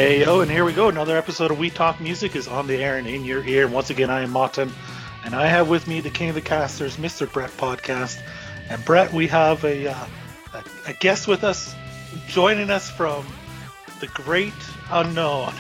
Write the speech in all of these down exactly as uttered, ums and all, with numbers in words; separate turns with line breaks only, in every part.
Hey yo, and here we go. Another episode of We Talk Music is on the air and in your ear. And once again, I am Martin, and I have with me the King of the Casters, Mister Brett Podcast. And Brett, we have a, uh, a, a guest with us, joining us from the great unknown.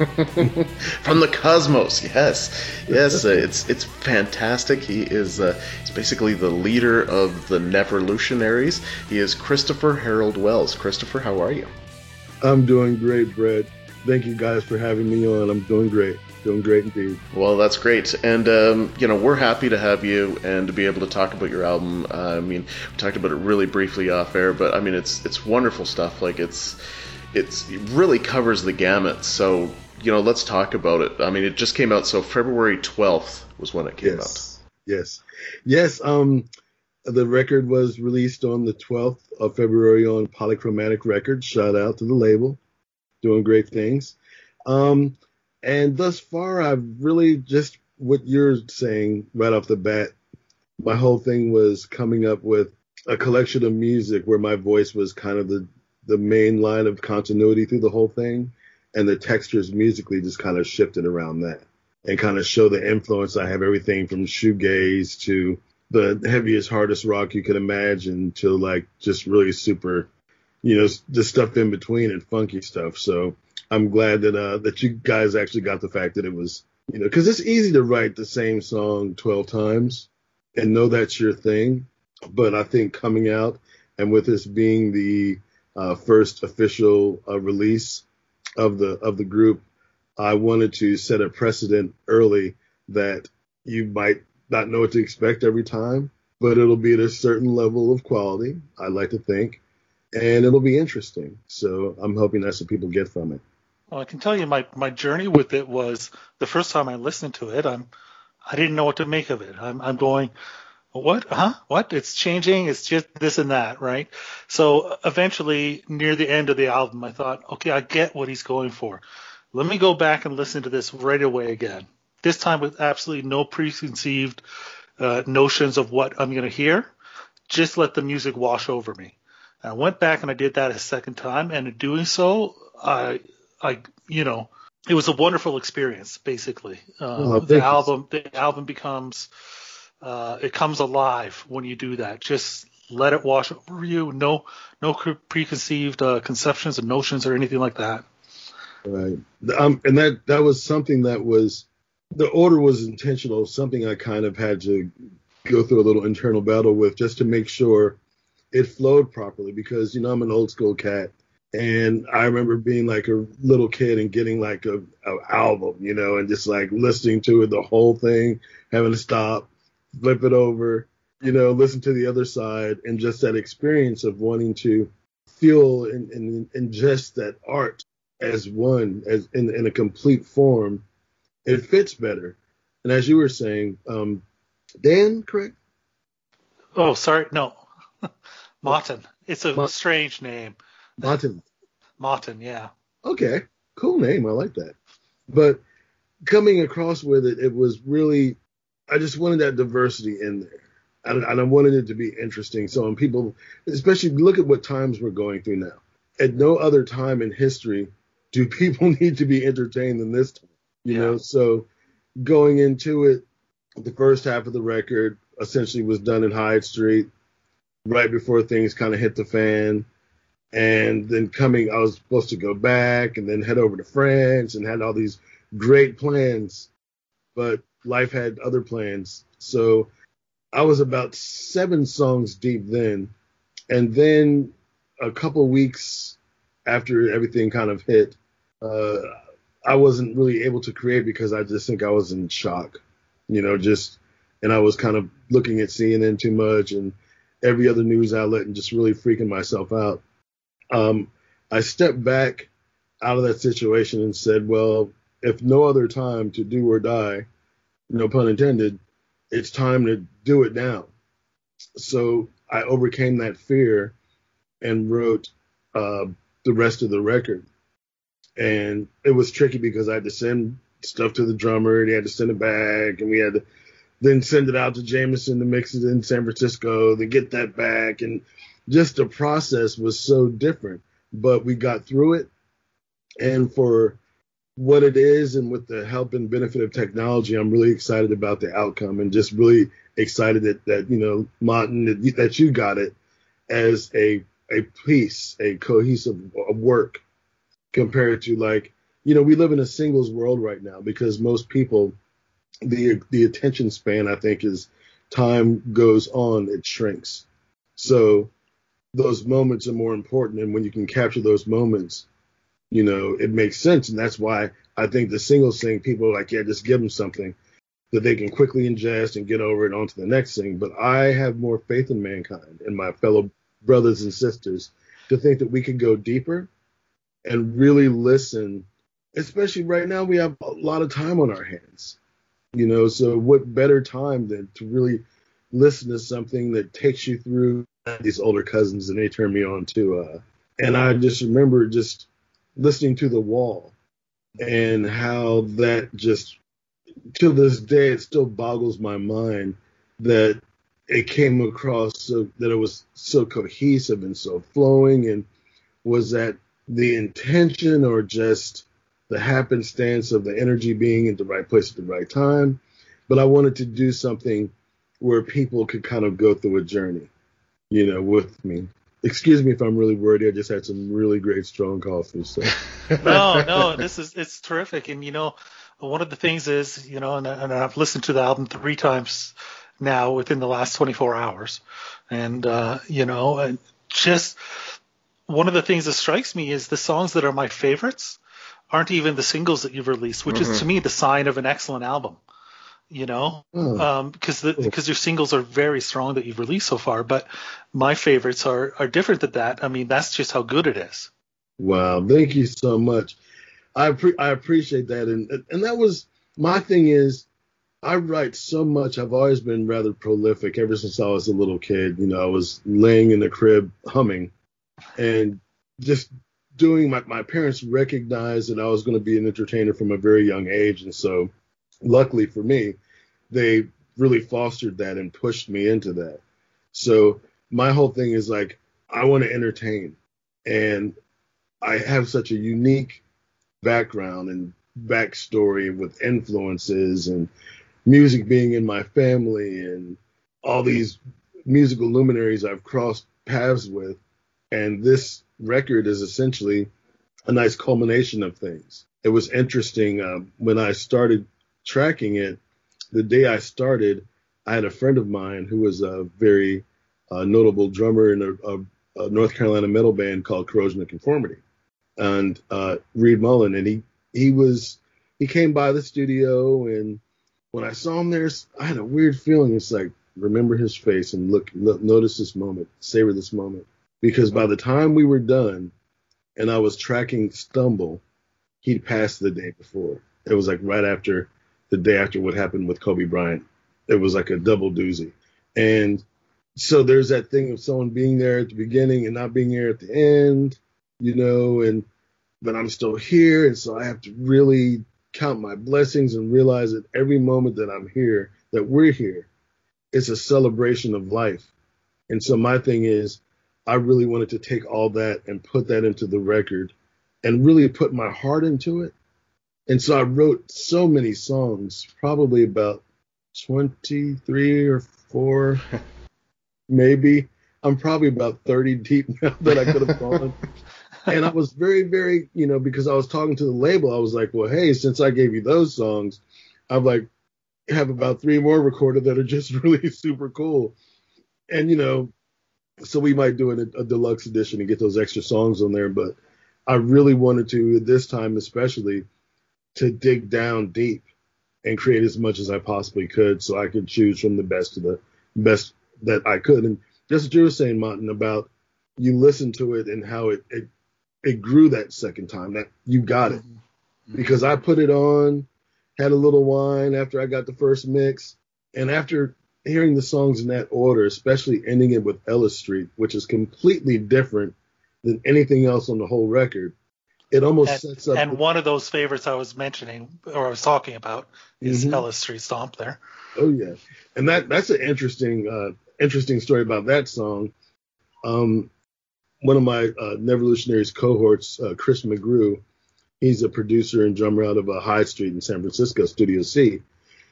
From the cosmos, yes, yes, uh, it's it's fantastic. He is uh, he's basically the leader of the Neverlutionaries. He is Christopher Harold Wells. Christopher, how are you?
I'm doing great, Brett. Thank you guys for having me on. I'm doing great. Doing great indeed.
Well, that's great. And, um, you know, we're happy to have you and to be able to talk about your album. Uh, I mean, we talked about it really briefly off air, but, I mean, it's it's wonderful stuff. Like, it's, it's it really covers the gamut. So, you know, let's talk about it. I mean, it just came out, so February twelfth was when it came
yes. out. Yes. Yes. Um, the record was released on the twelfth of February on Polychromatic Records. Shout out to the label. Doing great things. Um, and thus far, I've really just what you're saying right off the bat. My whole thing was coming up with a collection of music where my voice was kind of the, the main line of continuity through the whole thing. And the textures musically just kind of shifted around that and kind of show the influence. I have everything from shoegaze to the heaviest, hardest rock you could imagine to like just really super, you know, the stuff in between and funky stuff. So I'm glad that uh, that you guys actually got the fact that it was, you know, because it's easy to write the same song twelve times and know that's your thing. But I think coming out and with this being the uh, first official uh, release of the of the group, I wanted to set a precedent early that you might not know what to expect every time, but it'll be at a certain level of quality, I like to think. And it'll be interesting. So I'm hoping that's what people get from it.
Well, I can tell you my, my journey with it was the first time I listened to it, I'm I didn't know what to make of it. I'm I'm going, what? Huh? What? It's changing. It's just this and that, right? So eventually, near the end of the album, I thought, okay, I get what he's going for. Let me go back and listen to this right away again. This time with absolutely no preconceived uh, notions of what I'm going to hear. Just let the music wash over me. I went back and I did that a second time, and in doing so, I, I, you know, it was a wonderful experience. Basically, uh,
oh,
the album, the album becomes, uh, it comes alive when you do that. Just let it wash over you. No, no preconceived uh, conceptions and notions or anything like that.
Right, um, and that that was something that was the order was intentional. Something I kind of had to go through a little internal battle with just to make sure it flowed properly, because, you know, I'm an old school cat, and I remember being like a little kid and getting like a, a album, you know, and just like listening to it, the whole thing, having to stop, flip it over, you know, listen to the other side, and just that experience of wanting to feel and, and ingest that art as one, as in, in a complete form. It fits better. And as you were saying, um, Dan, correct?
Oh, sorry, no. Martin. It's a
Ma-
strange name.
Martin.
Martin, yeah.
Okay, cool name. I like that. But coming across with it, it was really, I just wanted that diversity in there. And, and I wanted it to be interesting. So when people, especially look at what times we're going through now. At no other time in history do people need to be entertained than this time. You yeah. know, so going into it, the first half of the record essentially was done in Hyde Street, right before things kind of hit the fan. And then coming, I was supposed to go back and then head over to France and had all these great plans, but life had other plans. So I was about seven songs deep then. And then a couple weeks after everything kind of hit, uh, I wasn't really able to create because I just think I was in shock, you know, just, and I was kind of looking at C N N too much and every other news outlet and just really freaking myself out. Um, I stepped back out of that situation and said, well, if no other time to do or die, no pun intended, it's time to do it now. So I overcame that fear and wrote uh, the rest of the record. And it was tricky because I had to send stuff to the drummer and he had to send it back, and we had to then send it out to Jameson to mix it in San Francisco, to get that back. And just the process was so different, but we got through it. And for what it is, and with the help and benefit of technology, I'm really excited about the outcome, and just really excited that, that you know, Martin, that, that you got it as a a piece, a cohesive work, compared to, like, you know, we live in a singles world right now, because most people, the the attention span, I think, is, time goes on, it shrinks. So those moments are more important, and when you can capture those moments, you know, it makes sense. And that's why I think the singles thing, people are like, yeah, just give them something that they can quickly ingest and get over it onto the next thing. But I have more faith in mankind and my fellow brothers and sisters to think that we could go deeper and really listen. Especially right now, we have a lot of time on our hands, you know, so what better time than to really listen to something that takes you through these older cousins, and they turn me on to, uh, and I just remember just listening to The Wall, and how that just, to this day, it still boggles my mind that it came across so that it was so cohesive and so flowing. And was that the intention, or just the happenstance of the energy being at the right place at the right time? But I wanted to do something where people could kind of go through a journey, you know, with me. Excuse me if I'm really wordy. I just had some really great strong coffee. So.
no, no, this is, it's terrific. And, you know, one of the things is, you know, and, and I've listened to the album three times now within the last twenty-four hours. And, uh, you know, and just one of the things that strikes me is the songs that are my favorites aren't even the singles that you've released, which mm-hmm. is to me the sign of an excellent album. You know, oh. um, because the, because your singles are very strong that you've released so far, but my favorites are, are different than that. I mean, that's just how good it is.
Wow. Thank you so much. I pre- I appreciate that. And, and that was, my thing is, I write so much. I've always been rather prolific ever since I was a little kid. You know, I was laying in the crib humming and just doing, my, my parents recognized that I was going to be an entertainer from a very young age. And so, luckily for me, they really fostered that and pushed me into that. So my whole thing is, like, I want to entertain. And I have such a unique background and backstory with influences and music being in my family and all these musical luminaries I've crossed paths with. And this record is essentially a nice culmination of things. It was interesting uh, when I started tracking it. The day I started, I had a friend of mine who was a very uh, notable drummer in a, a, a North Carolina metal band called Corrosion of Conformity, and uh, Reed Mullen. And he he was he came by the studio, and when I saw him there, I had a weird feeling. It's like, remember his face and look, look notice this moment, savor this moment, because by the time we were done, and I was tracking Stumble, he'd passed the day before. It was like right after. The day after what happened with Kobe Bryant. It was like a double doozy. And so there's that thing of someone being there at the beginning and not being there at the end, you know, and but I'm still here. And so I have to really count my blessings and realize that every moment that I'm here, that we're here, it's a celebration of life. And so my thing is, I really wanted to take all that and put that into the record and really put my heart into it. And so I wrote so many songs, probably about twenty-three or four, maybe. I'm probably about thirty deep now that I could have gone. And I was very, very, you know, because I was talking to the label, I was like, well, hey, since I gave you those songs, I've like have about three more recorded that are just really super cool. And, you know, so we might do a, a deluxe edition and get those extra songs on there. But I really wanted to, this time especially, to dig down deep and create as much as I possibly could so I could choose from the best of the best that I could. And just what you were saying, Martin, about you listen to it and how it, it, it grew that second time, that you got it. Because I put it on, had a little wine after I got the first mix. And after hearing the songs in that order, especially ending it with Ellis Street, which is completely different than anything else on the whole record, it almost
and,
sets up.
And the, one of those favorites I was mentioning or I was talking about is mm-hmm. Ellis Street Stomp there.
Oh yeah, and that that's an interesting uh, interesting story about that song. Um, one of my uh, Neverlutionaries cohorts, uh, Chris McGrew, He's a producer and drummer out of uh, High Street in San Francisco, Studio C.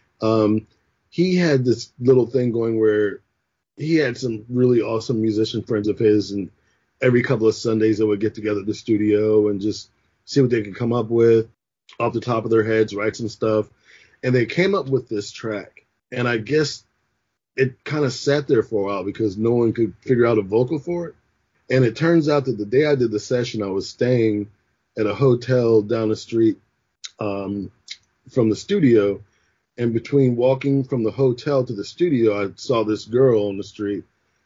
Um, he had this little thing going where he had some really awesome musician friends of his, and every couple of Sundays they would get together at the studio and just see what they could come up with off the top of their heads, write some stuff. And they came up with this track. And I guess it kind of sat there for a while because no one could figure out a vocal for it. And it turns out that the day I did the session, I was staying at a hotel down the street um, from the studio. And between walking from the hotel to the studio, I saw this girl on the street.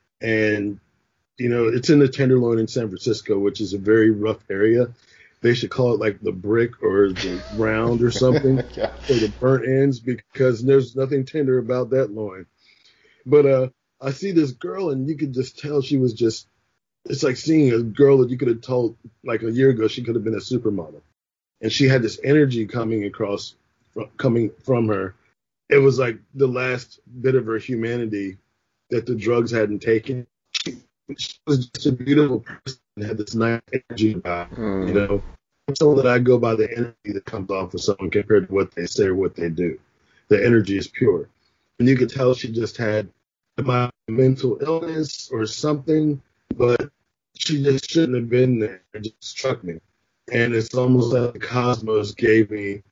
And, you know, it's in the Tenderloin in San Francisco, which is a very rough area. They should call it like the brick or the round or something, yeah. Or the burnt ends, because there's nothing tender about that loin. But uh, I see this girl, and you could just tell she was just, it's like seeing a girl that you could have told like a year ago she could have been a supermodel. And she had this energy coming across, coming from her. It was like the last bit of her humanity that the drugs hadn't taken. She was just a beautiful person and had this nice energy about her, mm. you know. So that I go by the energy that comes off of someone compared to what they say or what they do. The energy is pure. And you could tell she just had a mental illness or something, but she just shouldn't have been there. It just struck me. And it's almost like the cosmos gave me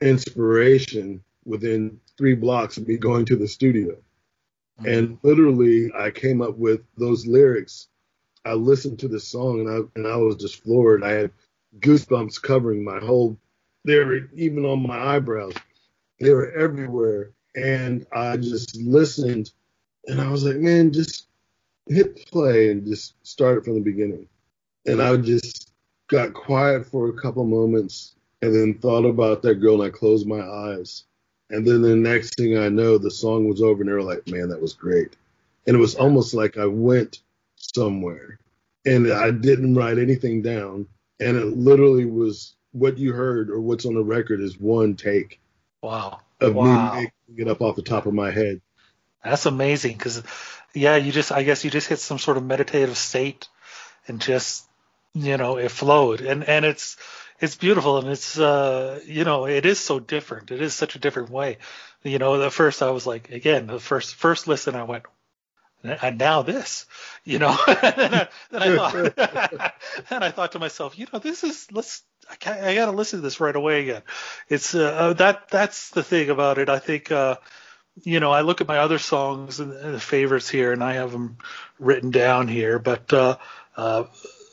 inspiration within three blocks of me going to the studio. Mm-hmm. And literally, I came up with those lyrics. I listened to the song, and I and I was just floored. I had goosebumps covering my whole, they were even on my eyebrows. They were everywhere. And I just listened, and I was like, man, just hit play and just start it from the beginning. And I just got quiet for a couple moments and then thought about that girl, and I closed my eyes. And then the next thing I know, the song was over, and they were like, man, that was great. And it was almost like I went somewhere, and I didn't write anything down. And it literally was what you heard or what's on the record is one take.
Wow.
Of
wow.
me making it up off the top of my head.
That's amazing because, yeah, you just, I guess you just hit some sort of meditative state and just, you know, it flowed. And, and it's, it's beautiful. And it's, uh, you know, it is so different. It is such a different way. You know, at first I was like, again, the first, first listen, I went, and now this, you know, and I, then I thought, and I thought to myself, you know, this is, let's, I, can't, I got to listen to this right away again. It's, uh, that, that's the thing about it. I think, uh, you know, I look at my other songs and, and the favorites here, and I have them written down here, but, uh, uh,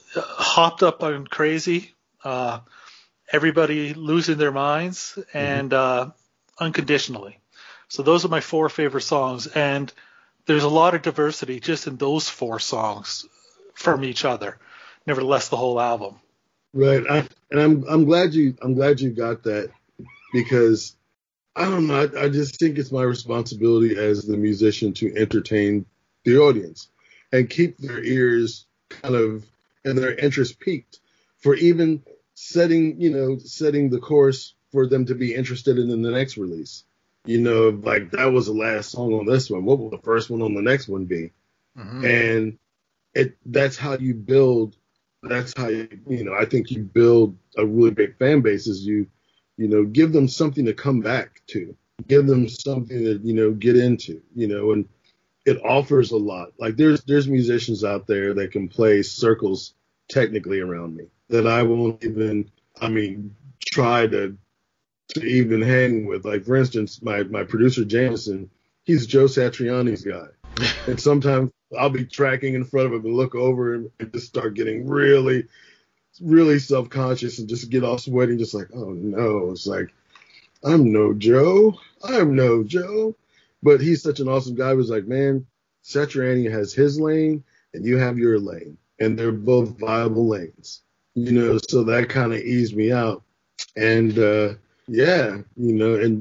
Hopped Up on Crazy, uh, Everybody Losing Their Minds, and, mm-hmm. uh, Unconditionally. So those are my four favorite songs. And there's a lot of diversity just in those four songs from each other. Nevertheless, the whole album.
Right, I, and I'm I'm glad you I'm glad you got that, because I don't know. I, I just think it's my responsibility as the musician to entertain the audience and keep their ears kind of and their interest peaked for even setting you know setting the course for them to be interested in, in the next release. You know, like that was the last song on this one. What will the first one on the next one be? Mm-hmm. And it that's how you build. That's how you, you know. I think you build a really big fan base. Is you, you know, give them something to come back to. Give them something to you know get into. You know, and it offers a lot. Like there's there's musicians out there that can play circles technically around me that I won't even. I mean, try to. to even hang with. Like, for instance, my, my producer, Jameson, he's Joe Satriani's guy. And sometimes I'll be tracking in front of him and look over him and just start getting really, really self-conscious and just get all sweaty, just like, oh, no. It's like, I'm no Joe. I'm no Joe. But he's such an awesome guy. He was like, man, Satriani has his lane and you have your lane. And they're both viable lanes. You know, so that kind of eased me out. And, uh, yeah, you know, and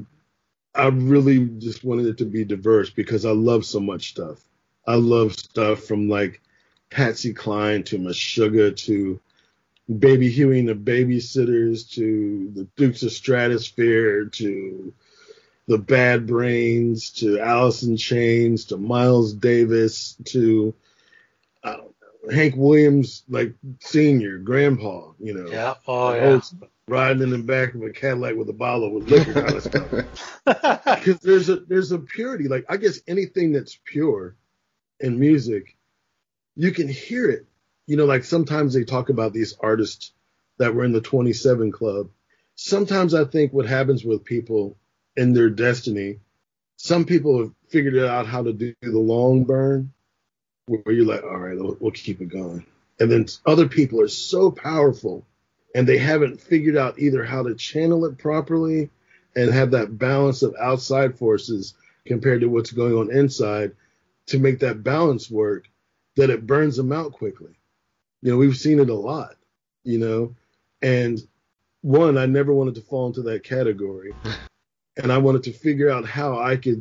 I really just wanted it to be diverse because I love so much stuff. I love stuff from like Patsy Cline to Meshuggah to Baby Huey and the Babysitters to the Dukes of Stratosphere to the Bad Brains to Alice in Chains to Miles Davis to I don't know, Hank Williams, like Senior, Grandpa, you know.
Yeah, oh yeah.
riding in the back of a Cadillac with a bottle with liquor kind of stuff. Because there's a there's a purity. Like, I guess anything that's pure in music, you can hear it. You know, like sometimes they talk about these artists that were in the twenty-seven Club. Sometimes I think what happens with people in their destiny, some people have figured out how to do the long burn, where you're like, all right, we'll, we'll keep it going. And then other people are so powerful, and they haven't figured out either how to channel it properly and have that balance of outside forces compared to what's going on inside to make that balance work, that it burns them out quickly. You know, we've seen it a lot, you know, and one, I never wanted to fall into that category. And I wanted to figure out how I could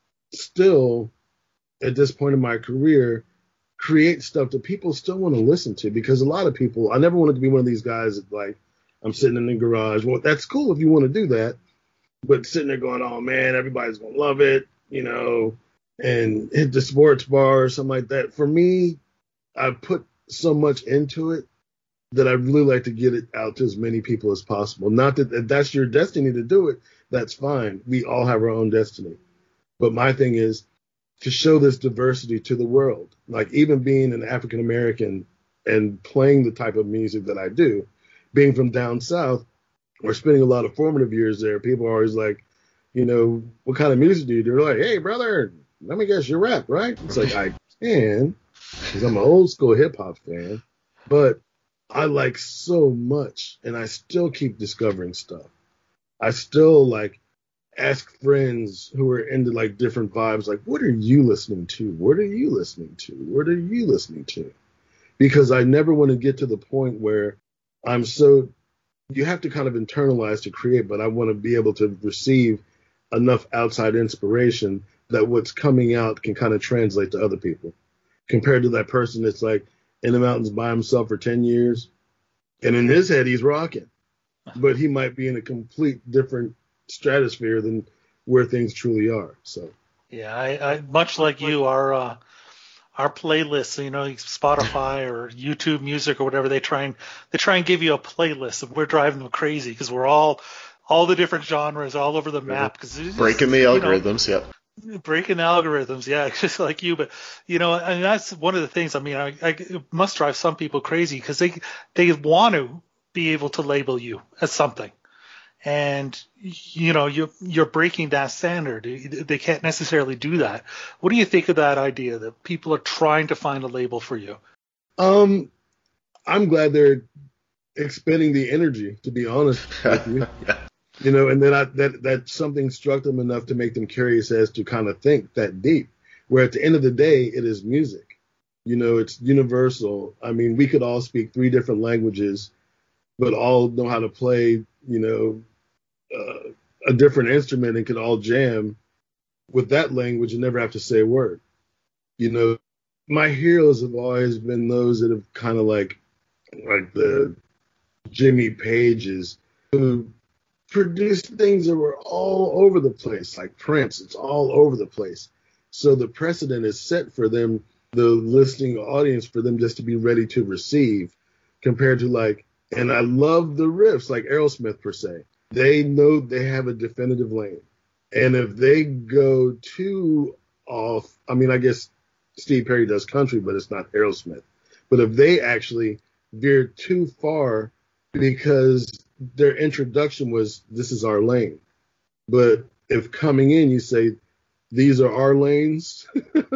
still, at this point in my career, create stuff that people still want to listen to. Because a lot of people, I never wanted to be one of these guys that, like, I'm sitting in the garage. Well, that's cool if you want to do that. But sitting there going, oh, man, everybody's going to love it, you know, and hit the sports bar or something like that. For me, I put so much into it that I really like to get it out to as many people as possible. Not that if that's your destiny to do it, that's fine. We all have our own destiny. But my thing is to show this diversity to the world. Like, even being an African American and playing the type of music that I do, being from down south or spending a lot of formative years there, people are always like, you know, what kind of music do you do? They're like, hey, brother, let me guess, you rap, right? It's like, I can, because I'm an old school hip hop fan. But I like so much, and I still keep discovering stuff. I still, like, ask friends who are into, like, different vibes, like, what are you listening to? What are you listening to? What are you listening to? Because I never want to get to the point where I'm so, you have to kind of internalize to create, but I want to be able to receive enough outside inspiration that what's coming out can kind of translate to other people. Compared to that person that's, like, in the mountains by himself for ten years, and in his head he's rocking, but he might be in a complete different stratosphere than where things truly are. So
yeah, I, I much like you, our uh, our playlists, you know, Spotify or YouTube Music or whatever, they try and they try and give you a playlist, and we're driving them crazy because we're all all the different genres all over the map. Because
breaking the algorithms, you know, yeah.
Breaking the algorithms, yeah, just like you. But, you know, and that's one of the things, I mean, I, I it must drive some people crazy because they, they want to be able to label you as something. And, you know, you, you're breaking that standard. They can't necessarily do that. What do you think of that idea that people are trying to find a label for you?
Um, I'm glad they're expending the energy, to be honest with you. Yeah. You know, and then I, that that something struck them enough to make them curious as to kind of think that deep. Where at the end of the day, it is music. You know, it's universal. I mean, we could all speak three different languages, but all know how to play, you know, uh, a different instrument and could all jam with that language and never have to say a word. You know, my heroes have always been those that have kind of like, like the Jimmy Pages who produced things that were all over the place, like Prince. It's all over the place. So the precedent is set for them, the listening audience, for them just to be ready to receive, compared to like, and I love the riffs, like Aerosmith per se. They know they have a definitive lane. And if they go too off, I mean, I guess Steve Perry does country, but it's not Aerosmith. But if they actually veer too far because their introduction was, this is our lane. But if coming in you say, these are our lanes, and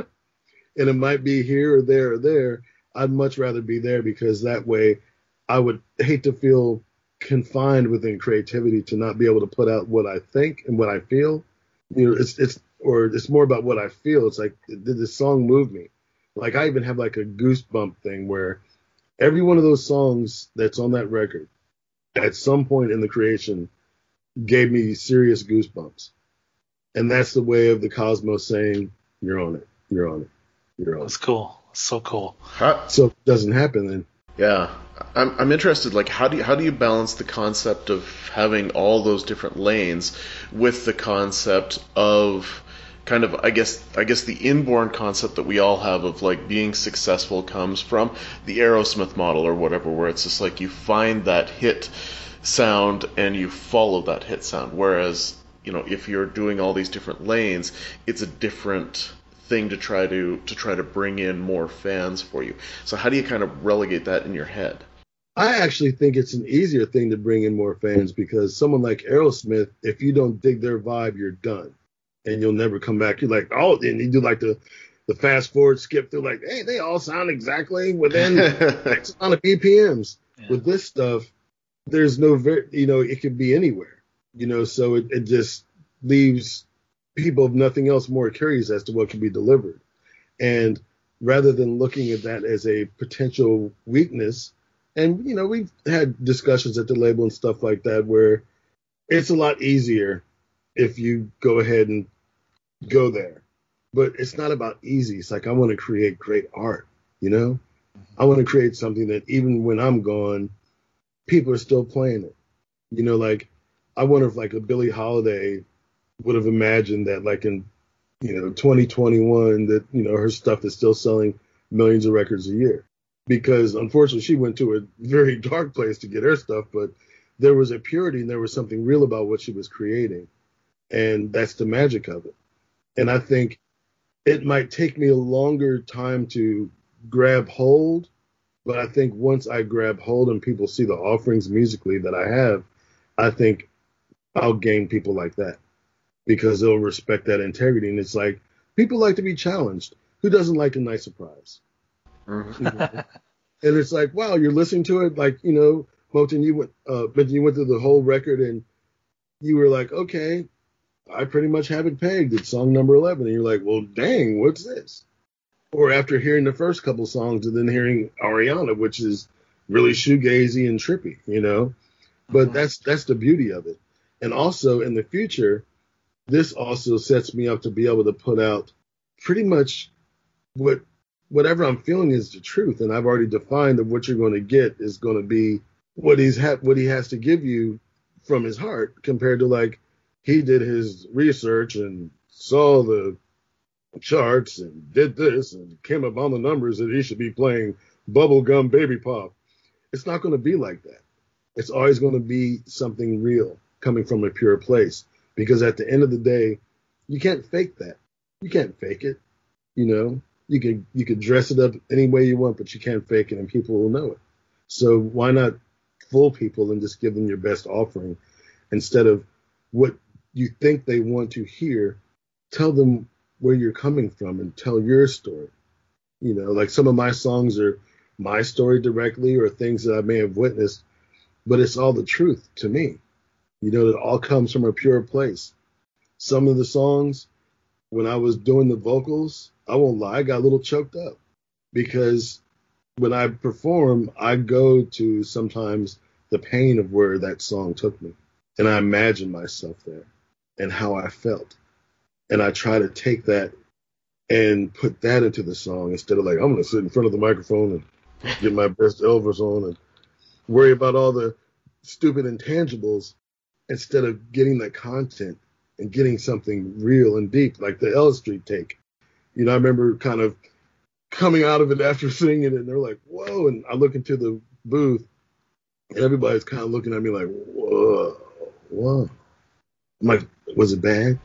it might be here or there or there, I'd much rather be there, because that way I would hate to feel confined within creativity to not be able to put out what I think and what I feel. You know, it's, it's, or it's more about what I feel. It's like, did this song move me? Like, I even have like a goosebump thing where every one of those songs that's on that record, at some point in the creation, gave me serious goosebumps. And that's the way of the cosmos saying, you're on it, you're on it, you're on it.
That's cool. So cool.
How,
so if it doesn't happen then.
Yeah. I'm I'm interested, like, how do you, how do you balance the concept of having all those different lanes with the concept of kind of, I guess, I guess the inborn concept that we all have of, like, being successful comes from the Aerosmith model or whatever, where it's just like you find that hit sound and you follow that hit sound. Whereas, you know, if you're doing all these different lanes, it's a different thing to try to to try to bring in more fans for you. So how do you kind of relegate that in your head?
I actually think it's an easier thing to bring in more fans because someone like Aerosmith, if you don't dig their vibe, you're done. And you'll never come back. You're like, oh, and you do like the, the fast forward skip through like, hey, they all sound exactly within X amount of B P Ms. Yeah. With this stuff, there's no, ver- you know, it could be anywhere, you know, so it, it just leaves people, if nothing else, more curious as to what can be delivered. And rather than looking at that as a potential weakness, and, you know, we've had discussions at the label and stuff like that where it's a lot easier if you go ahead and go there. But it's not about easy. It's like I want to create great art, you know? I want to create something that even when I'm gone, people are still playing it. You know, like, I wonder if, like, a Billie Holiday would have imagined that, like, in, you know, twenty twenty-one, that, you know, her stuff is still selling millions of records a year. Because, unfortunately, she went to a very dark place to get her stuff, but there was a purity and there was something real about what she was creating. And that's the magic of it. And I think it might take me a longer time to grab hold, but I think once I grab hold and people see the offerings musically that I have, I think I'll gain people like that because they'll respect that integrity. And it's like, people like to be challenged. Who doesn't like a nice surprise? Mm-hmm. And it's like, wow, you're listening to it. Like, you know, Moten, you went, uh, but you went through the whole record and you were like, okay, I pretty much have it pegged. It's song number eleven. And you're like, well, dang, what's this? Or after hearing the first couple songs and then hearing Ariana, which is really shoegazy and trippy, you know, but mm-hmm. that's, that's the beauty of it. And also in the future, this also sets me up to be able to put out pretty much what, whatever I'm feeling is the truth. And I've already defined that what you're going to get is going to be what he's ha- what he has to give you from his heart compared to like, he did his research and saw the charts and did this and came up on the numbers that he should be playing Bubblegum Baby Pop. It's not going to be like that. It's always going to be something real coming from a pure place because at the end of the day, you can't fake that. You can't fake it, you know. You can you can dress it up any way you want, but you can't fake it, and people will know it. So why not fool people and just give them your best offering instead of what you think they want to hear? Tell them where you're coming from and tell your story. You know, like some of my songs are my story directly or things that I may have witnessed, but it's all the truth to me. You know, it all comes from a pure place. Some of the songs, when I was doing the vocals, I won't lie, I got a little choked up because when I perform, I go to sometimes the pain of where that song took me. And I imagine myself there and how I felt. And I try to take that and put that into the song instead of like, I'm going to sit in front of the microphone and get my best Elvis on and worry about all the stupid intangibles instead of getting that content and getting something real and deep, like the L Street take. You know, I remember kind of coming out of it after singing it, and they're like, whoa. And I look into the booth, and everybody's kind of looking at me like, whoa, whoa. I'm like, was it bad?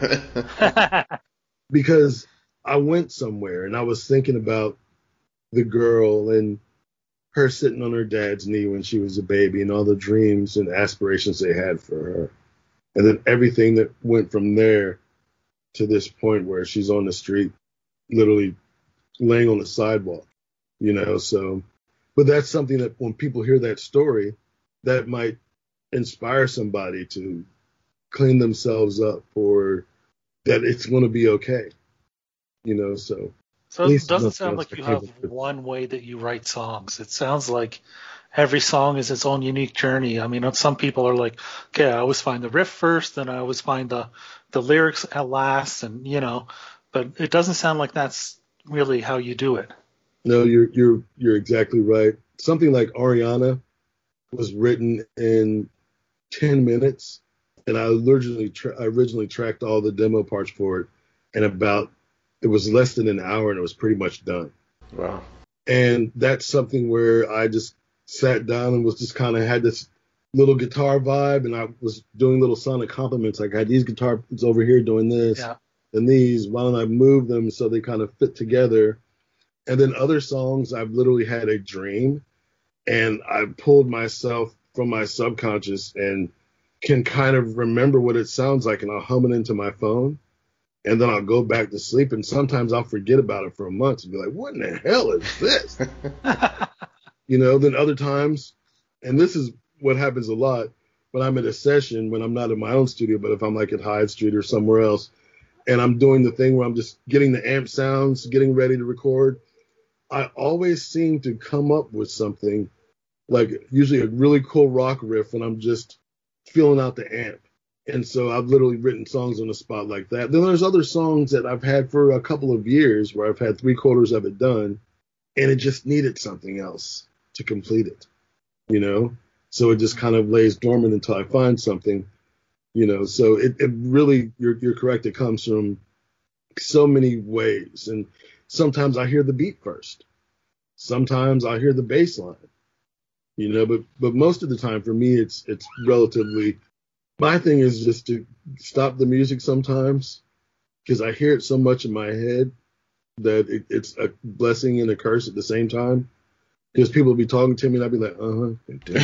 Because I went somewhere, and I was thinking about the girl and her sitting on her dad's knee when she was a baby and all the dreams and aspirations they had for her. And then everything that went from there to this point where she's on the street, literally laying on the sidewalk, you know, so, but that's something that when people hear that story, that might inspire somebody to clean themselves up or that it's going to be okay, you know, so.
So it doesn't sound like you have one way that you write songs. It sounds like every song is its own unique journey. I mean, some people are like, okay, I always find the riff first, then I always find the, the lyrics at last, and, you know, but it doesn't sound like that's really how you do it.
No, you're you're you're exactly right. Something like Ariana was written in ten minutes, and I originally tra- I originally tracked all the demo parts for it, and about it was less than an hour, and it was pretty much done.
Wow!
And that's something where I just sat down and was just kind of had this little guitar vibe, and I was doing little sonic compliments. Like I had these guitars over here doing this,
Yeah.
and these. Why don't I move them so they kind of fit together? And then other songs, I've literally had a dream, and I pulled myself from my subconscious and can kind of remember what it sounds like, and I'll hum it into my phone, and then I'll go back to sleep, and sometimes I'll forget about it for a month and be like, what in the hell is this? You know, then other times, and this is what happens a lot when I'm at a session, when I'm not in my own studio, but if I'm like at Hyde Street or somewhere else, and I'm doing the thing where I'm just getting the amp sounds, getting ready to record, I always seem to come up with something, like usually a really cool rock riff when I'm just feeling out the amp. And so I've literally written songs on the spot like that. Then there's other songs that I've had for a couple of years where I've had three quarters of it done, and it just needed something else to complete it, you know? So it just kind of lays dormant until I find something, you know? So it, it really, you're, you're correct. It comes from so many ways. And sometimes I hear the beat first. Sometimes I hear the bass line, you know, but, but most of the time for me, it's, it's relatively, my thing is just to stop the music sometimes because I hear it so much in my head that it, it's a blessing and a curse at the same time. Because people will be talking to me and I'll be like, uh-huh.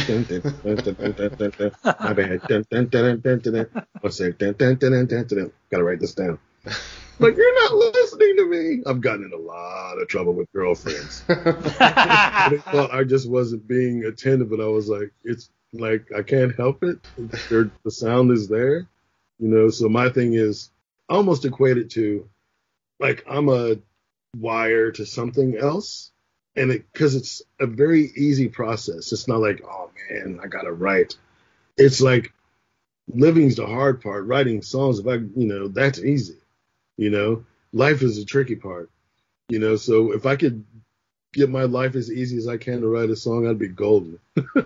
My bad. I'll say, gotta write this down. Like, you're not listening to me. I've gotten in a lot of trouble with girlfriends. They thought I just wasn't being attentive, but I was like, it's like, I can't help it. There, the sound is there. You know, so my thing is, I almost equate it to, like, I'm a wire to something else. And it, because it's a very easy process. It's not like, oh man, I gotta write. It's like living's the hard part. Writing songs, if I, you know, that's easy. You know, life is the tricky part. You know, so if I could get my life as easy as I can to write a song, I'd be golden.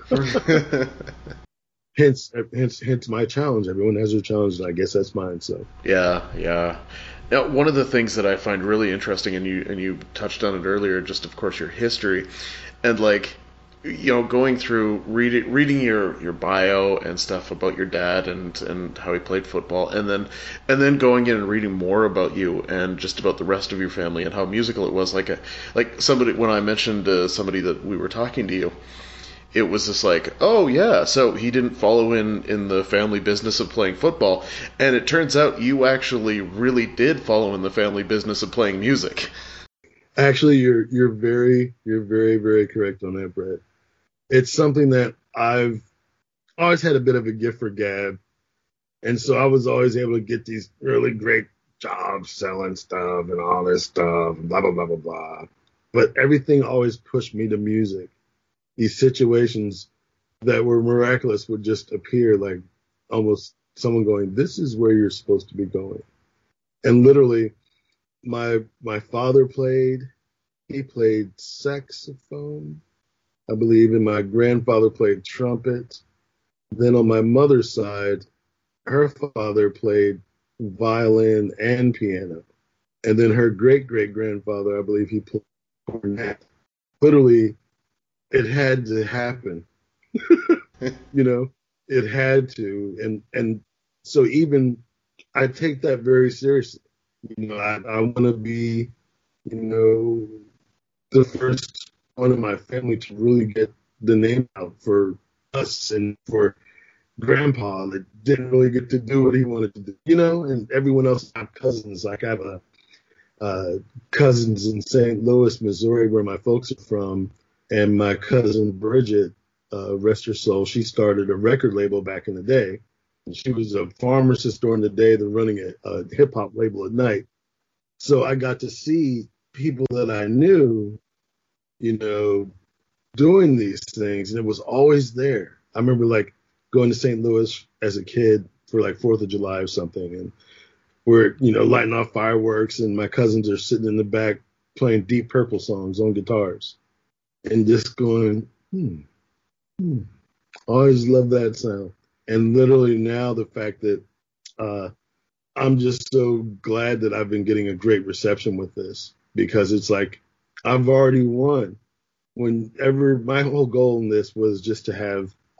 hence, hence, hence my challenge. Everyone has their challenge, and I guess that's mine. So
yeah, yeah. Now, one of the things that I find really interesting, and you and you touched on it earlier, just of course your history, and like, you know, going through reading reading your, your bio and stuff about your dad and, and how he played football, and then and then going in and reading more about you and just about the rest of your family and how musical it was. Like a like somebody when I mentioned uh, somebody that we were talking to you, it was just like, oh yeah, so he didn't follow in, in the family business of playing football, and it turns out you actually really did follow in the family business of playing music.
Actually, you're you're very you're very very correct on that, Brett. It's something that I've always had a bit of a gift for gab, and so I was always able to get these really great jobs selling stuff and all this stuff, and blah blah blah blah blah. But everything always pushed me to music. These situations that were miraculous would just appear, like almost someone going, this is where you're supposed to be going. And literally, my my father played, he played saxophone, I believe, and my grandfather played trumpet. Then on my mother's side, her father played violin and piano. And then her great-great-grandfather, I believe he played cornet. Literally, it had to happen. You know, it had to. And and so even I take that very seriously. You know, I, I want to be, you know, the first one in my family to really get the name out for us and for grandpa that didn't really get to do what he wanted to do, you know, and everyone else. I have cousins. Like I have a, uh, cousins in Saint Louis, Missouri, where my folks are from. And my cousin Bridget, uh, rest her soul, she started a record label back in the day. And she was a pharmacist during the day, then running a, a hip hop label at night. So I got to see people that I knew, you know, doing these things, and it was always there. I remember like going to Saint Louis as a kid for like Fourth of July or something, and we're, you know, lighting off fireworks, and my cousins are sitting in the back playing Deep Purple songs on guitars. And just going, hmm, hmm. Always love that sound. And literally now the fact that uh, I'm just so glad that I've been getting a great reception with this, because it's like I've already won. Whenever my whole goal in this was just to have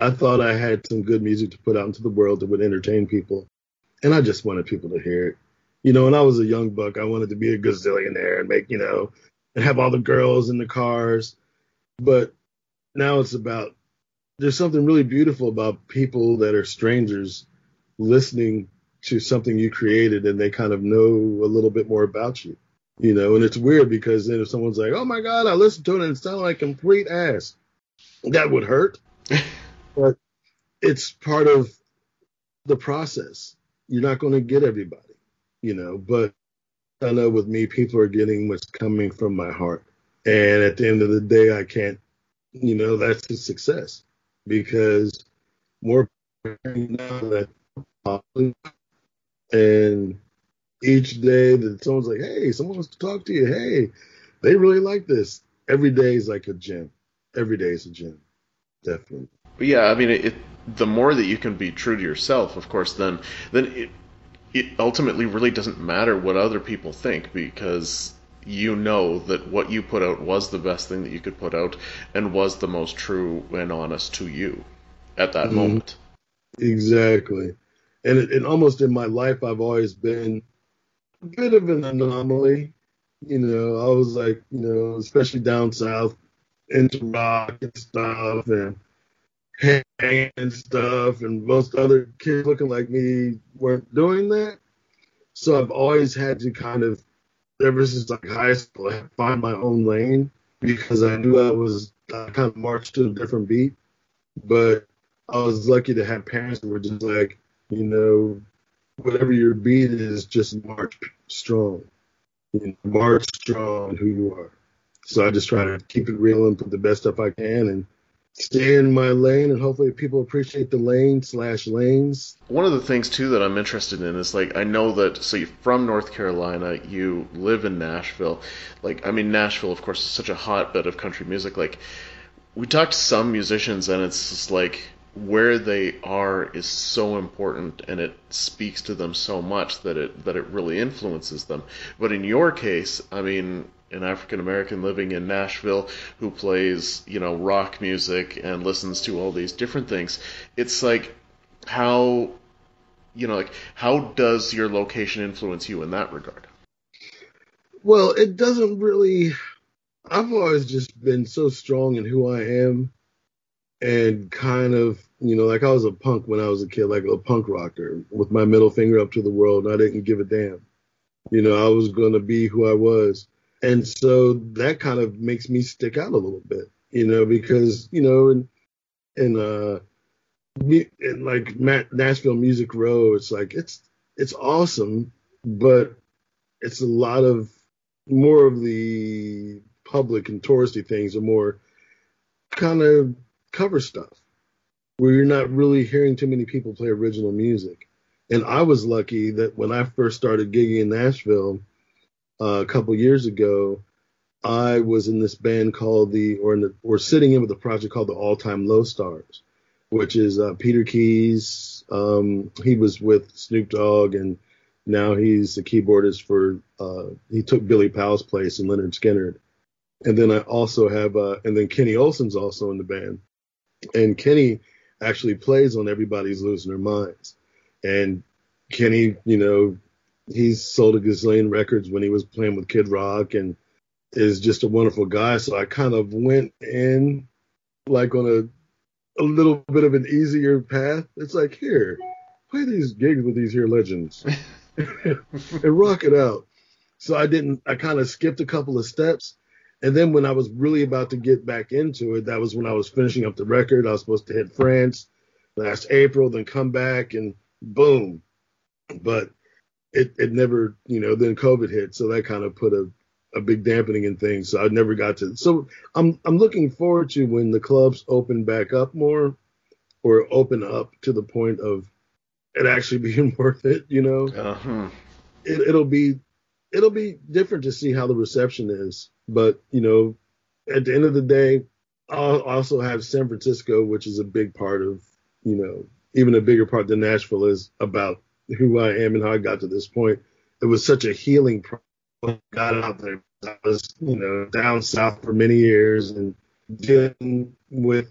I thought I had some good music to put out into the world that would entertain people, and I just wanted people to hear it. You know, when I was a young buck, I wanted to be a gazillionaire and make, you know, and have all the girls in the cars. But now it's about, there's something really beautiful about people that are strangers listening to something you created, and they kind of know a little bit more about you, you know. And it's weird because then if someone's like, oh my God, I listened to it and it sounded like complete ass, that would hurt. But it's part of the process. You're not going to get everybody, you know, but I know with me, people are getting what's coming from my heart. And at the end of the day, I can't, you know, that's a success, because more people know that. And each day that someone's like, hey, someone wants to talk to you. Hey, they really like this. Every day is like a gem. Every day is a gem. Definitely.
But yeah, I mean, it, it, the more that you can be true to yourself, of course, then then it it ultimately really doesn't matter what other people think, because you know that what you put out was the best thing that you could put out and was the most true and honest to you at that mm-hmm. moment.
Exactly. And, it, and almost in my life, I've always been a bit of an anomaly. You know, I was like, you know, especially down south, into rock and stuff and hanging and stuff, and most other kids looking like me weren't doing that. So I've always had to kind of, ever since like high school, find my own lane, because I knew I was, I kind of marched to a different beat. But I was lucky to have parents that were just like, you know, whatever your beat is, just march strong. You know, march strong who you are. So I just try to keep it real and put the best stuff I can and stay in my lane, and hopefully people appreciate the lane slash lanes.
One of the things, too, that I'm interested in is, like, I know that, so you're from North Carolina, you live in Nashville. Like, I mean, Nashville, of course, is such a hotbed of country music. Like, we talked to some musicians, and it's just like, where they are is so important, and it speaks to them so much that it that it really influences them. But in your case, I mean, an African American living in Nashville who plays, you know, rock music and listens to all these different things, it's like, how, you know, like, how does your location influence you in that regard?
Well, it doesn't really. I've always just been so strong in who I am. And kind of, you know, like I was a punk when I was a kid, like a punk rocker with my middle finger up to the world, and I didn't give a damn. You know, I was going to be who I was. And so that kind of makes me stick out a little bit, you know, because, you know, in, in, uh, in like Nashville Music Row, it's like, it's, it's awesome, but it's a lot of more of the public and touristy things are more kind of cover stuff, where you're not really hearing too many people play original music. And I was lucky that when I first started gigging in Nashville uh, a couple years ago, I was in this band called the, or in the, or sitting in with a project called the All Time Low Stars, which is uh, Peter Keys. Um, he was with Snoop Dogg, and now he's the keyboardist for, uh, he took Billy Powell's place in Lynyrd Skynyrd. And then I also have, uh, and then Kenny Olson's also in the band. And Kenny actually plays on Everybody's Losing Their Minds. And Kenny, you know, he's sold a gazillion records when he was playing with Kid Rock, and is just a wonderful guy. So I kind of went in like on a, a little bit of an easier path. It's like, here, play these gigs with these here legends and rock it out. So I didn't, I kind of skipped a couple of steps. And then when I was really about to get back into it, that was when I was finishing up the record. I was supposed to hit France last April, then come back, and boom. But it, it never, you know, then COVID hit. So that kind of put a, a big dampening in things. So I never got to. So I'm I'm looking forward to when the clubs open back up more, or open up to the point of it actually being worth it, you know.
Uh-huh.
It, it'll be it'll be different to see how the reception is. But, you know, at the end of the day, I'll also have San Francisco, which is a big part of, you know, even a bigger part than Nashville is about who I am and how I got to this point. It was such a healing process. I got out there. I was, you know, down south for many years and dealing with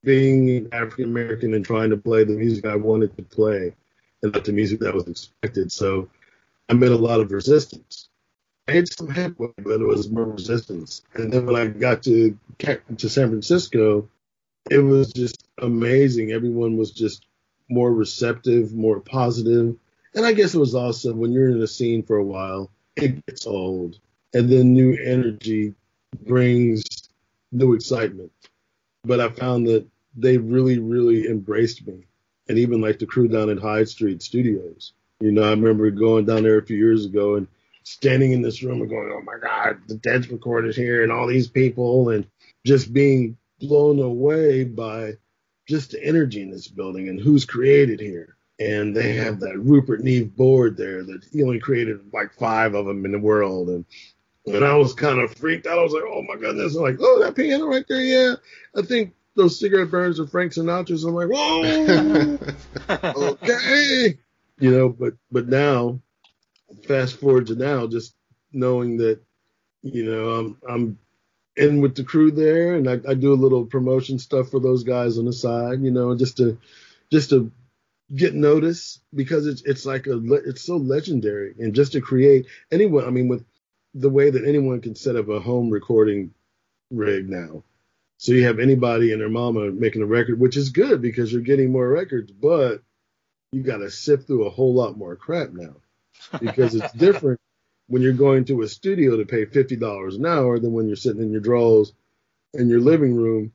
being African American and trying to play the music I wanted to play and not the music that was expected. So I met a lot of resistance. I had some headway, but it was more resistance. And then when I got to to San Francisco, it was just amazing. Everyone was just more receptive, more positive. And I guess it was also when you're in a scene for a while, it gets old. And then new energy brings new excitement. But I found that they really, really embraced me. And even like the crew down at Hyde Street Studios. You know, I remember going down there a few years ago and standing in this room and going, oh my God, the Dead's recorded here and all these people, and just being blown away by just the energy in this building and who's created here. And they have that Rupert Neve board there that he only created like five of them in the world. And and I was kind of freaked out. I was like, oh my goodness. I'm like, oh, that piano right there, yeah. I think those cigarette burns are Frank Sinatra's. I'm like, whoa, okay. You know, but but now, fast forward to now, just knowing that, you know, I'm I'm in with the crew there, and I, I do a little promotion stuff for those guys on the side, you know, just to just to get noticed, because it's it's like a it's so legendary, and just to create anyone. I mean, with the way that anyone can set up a home recording rig now, so you have anybody and their mama making a record, which is good because you're getting more records, but you got to sift through a whole lot more crap now, because it's different when you're going to a studio to pay fifty dollars an hour than when you're sitting in your drawers in your living room.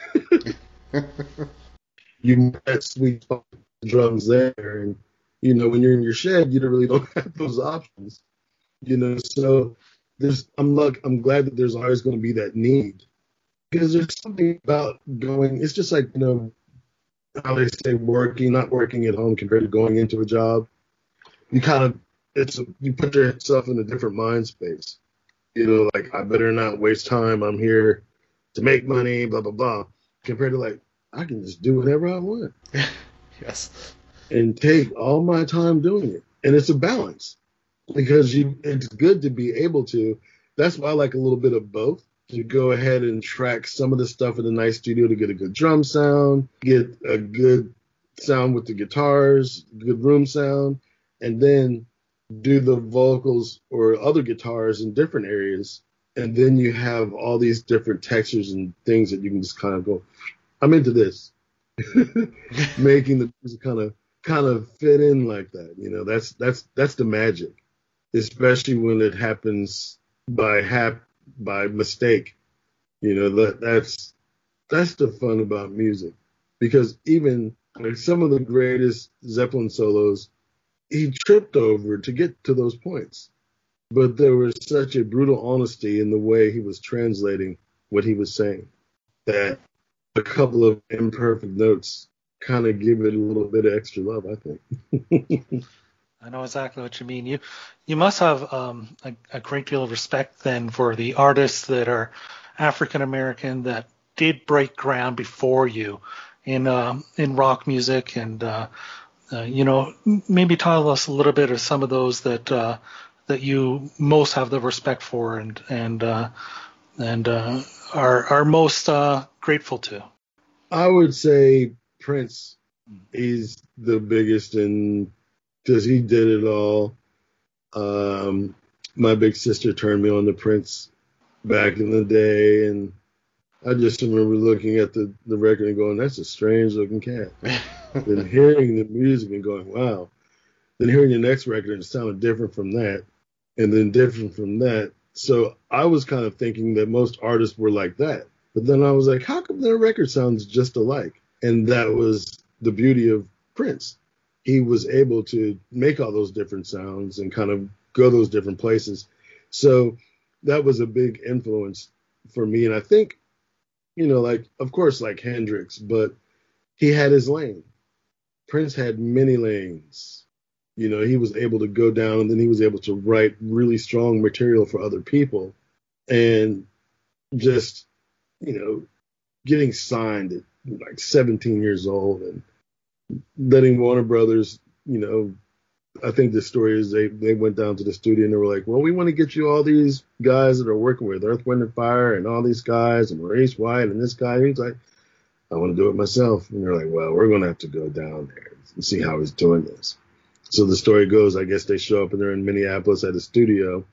You get sweet drums there, and you know, when you're in your shed, you don't really don't have those options. You know, so there's I'm luck I'm glad that there's always going to be that need, because there's something about going. It's just like, you know, how they say working, not working at home compared to going into a job. You kind of, it's, you put yourself in a different mind space. You know, like, I better not waste time. I'm here to make money, blah, blah, blah. Compared to like, I can just do whatever I want.
Yes.
And take all my time doing it. And it's a balance, because you, it's good to be able to. That's why I like a little bit of both. To go ahead and track some of the stuff in a nice studio to get a good drum sound, get a good sound with the guitars, good room sound, and then do the vocals or other guitars in different areas. And then you have all these different textures and things that you can just kind of go, I'm into this. Making the music kind of kind of fit in like that. You know, that's that's that's the magic, especially when it happens by hap by mistake. You know, that that's that's the fun about music, because even like some of the greatest Zeppelin solos, he tripped over to get to those points, but there was such a brutal honesty in the way he was translating what he was saying that a couple of imperfect notes kind of give it a little bit of extra love, I think.
I know exactly what you mean. You you must have um, a, a great deal of respect then for the artists that are African American that did break ground before you in um, in rock music, and uh, uh, you know, maybe tell us a little bit of some of those that uh, that you most have the respect for, and and uh, and uh, are are most uh, grateful to.
I would say Prince is the biggest, in because he did it all. Um, my big sister turned me on to Prince back in the day, and I just remember looking at the, the record and going, that's a strange looking cat. Then hearing the music and going, wow. Then hearing the next record and it sounded different from that, and then different from that. So I was kind of thinking that most artists were like that. But then I was like, how come their record sounds just alike? And that was the beauty of Prince. He was able to make all those different sounds and kind of go those different places. So that was a big influence for me. And I think, you know, like, of course, like Hendrix, but he had his lane. Prince had many lanes. You know, he was able to go down, and then he was able to write really strong material for other people. And just, you know, getting signed at like seventeen years old and letting Warner Brothers, you know, I think the story is they, they went down to the studio and they were like, well, we want to get you all these guys that are working with Earth, Wind and Fire and all these guys and Maurice White and this guy. And he's like, I want to do it myself. And they're like, well, we're going to have to go down there and see how he's doing this. So the story goes, I guess they show up and they're in Minneapolis at a studio.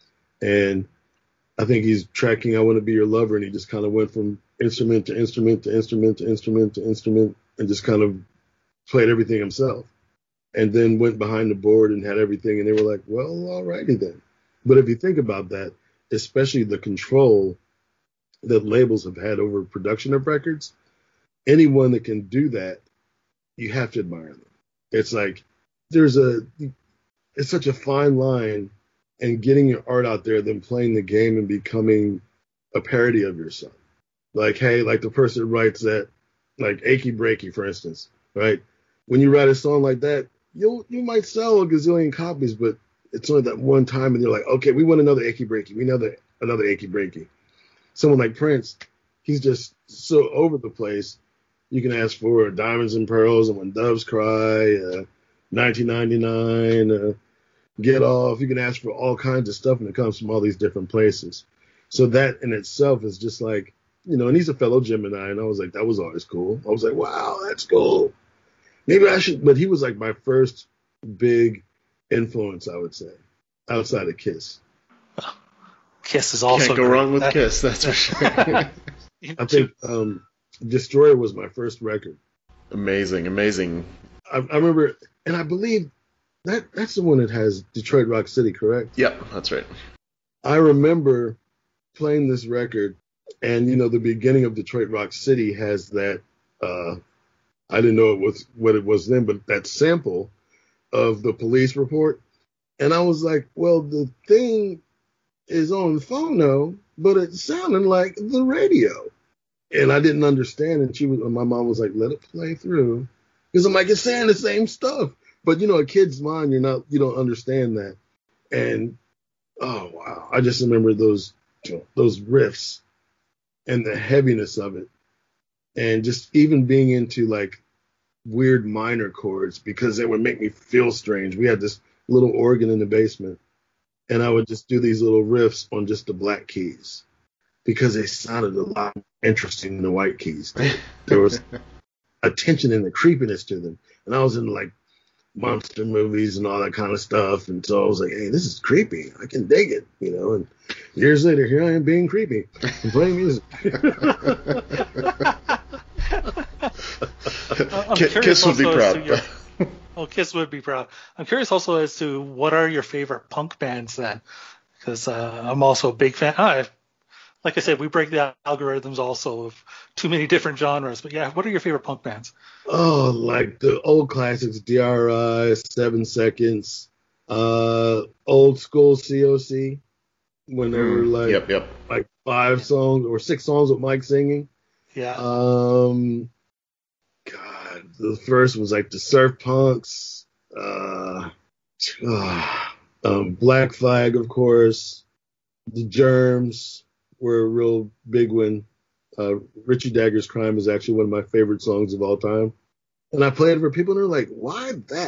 And I think he's tracking I Want to Be Your Lover. And he just kind of went from instrument to instrument to instrument to instrument to instrument and just kind of played everything himself. And then went behind the board and had everything. And they were like, well, all righty then. But if you think about that, especially the control that labels have had over production of records, anyone that can do that, you have to admire them. It's like there's a, it's such a fine line in getting your art out there than playing the game and becoming a parody of yourself. Like, hey, like the person that writes that, like Achy Breaky, for instance, right? When you write a song like that, you'll, you might sell a gazillion copies, but it's only that one time and they're like, okay, we want another Achy Breaky. We know that another Achy Breaky. Someone like Prince, he's just so over the place. You can ask for Diamonds and Pearls and When Doves Cry, uh, nineteen ninety-nine, uh, Get Off. You can ask for all kinds of stuff, and it comes from all these different places. So that in itself is just like, you know, and he's a fellow Gemini, and I was like, that was always cool. I was like, wow, that's cool. Maybe I should, but he was like my first big influence, I would say, outside of Kiss.
Kiss is also
Can't go
great.
wrong with
that,
Kiss, that's for sure.
I think um, Destroyer was my first record.
Amazing, amazing.
I, I remember, and I believe that that's the one that has Detroit Rock City, correct?
Yep, that's right.
I remember playing this record, and you know, the beginning of Detroit Rock City has that. Uh, I didn't know it was what it was then, but that sample of the police report, and I was like, well, the thing is on phono, but it sounded like the radio. And I didn't understand. And she was, my mom was like, let it play through. Because I'm like, it's saying the same stuff. But, you know, a kid's mind, you're not, you don't understand that. And, oh, wow. I just remember those, those riffs and the heaviness of it. And just even being into like weird minor chords because it would make me feel strange. We had this little organ in the basement. And I would just do these little riffs on just the black keys because they sounded a lot more interesting than the white keys. There was a tension and a creepiness to them. And I was in like monster movies and all that kind of stuff. And so I was like, hey, this is creepy. I can dig it, you know. And years later, here I am being creepy and playing music.
Kiss would be proud.
Oh, Kiss would be proud. I'm curious also as to what are your favorite punk bands then? Because uh, I'm also a big fan. I, like I said, we break the algorithms also of too many different genres. But yeah, what are your favorite punk bands?
Oh, like the old classics, D R I, Seven Seconds, uh, old school C O C, when they were like,
yep, yep.
like five songs or six songs with Mike singing.
Yeah.
Um, God, the first was like the Surf Punks, uh, uh, um, Black Flag, of course. The Germs were a real big one. Uh, Richie Dagger's Crime is actually one of my favorite songs of all time. And I played it for people and they're like, why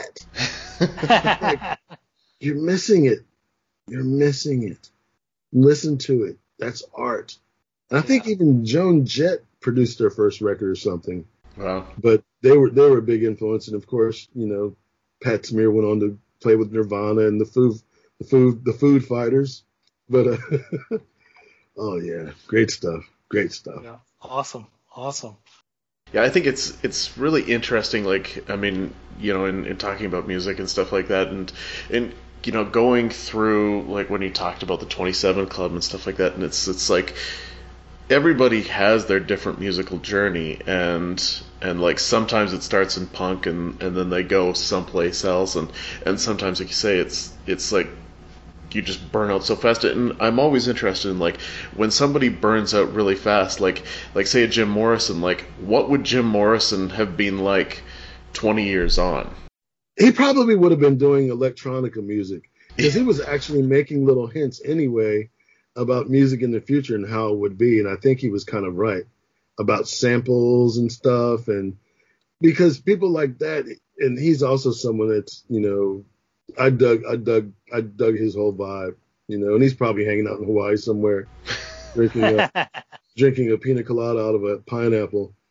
that? Like, you're missing it. You're missing it. Listen to it. That's art. And I think
Yeah.
even Joan Jett produced their first record or something.
Wow.
But they were they were a big influence, and of course, you know, Pat Smear went on to play with Nirvana and the food the food the Food Fighters. But uh, oh yeah, great stuff, great stuff.
Yeah. Awesome. Awesome.
Yeah, I think it's it's really interesting. Like, I mean, you know, in, in talking about music and stuff like that, and and you know, going through like when you talked about the twenty-seven Club and stuff like that, and it's it's like everybody has their different musical journey, and and like sometimes it starts in punk and, and then they go someplace else, and, and sometimes, like you say, it's it's like you just burn out so fast. And I'm always interested in like when somebody burns out really fast, like like say a Jim Morrison, like what would Jim Morrison have been like twenty years on?
He probably would have been doing electronica music because he was actually making little hints anyway about music in the future and how it would be. And I think he was kind of right about samples and stuff. And because people like that, and he's also someone that's, you know, I dug, I dug, I dug his whole vibe, you know, and he's probably hanging out in Hawaii somewhere, drinking a, drinking a pina colada out of a pineapple.